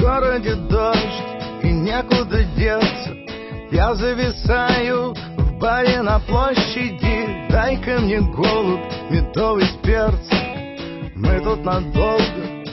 городе дождь и некуда деться. Я зависаю в баре на площади. Дай-ка мне голубь медовый с перцем, мы тут надолго.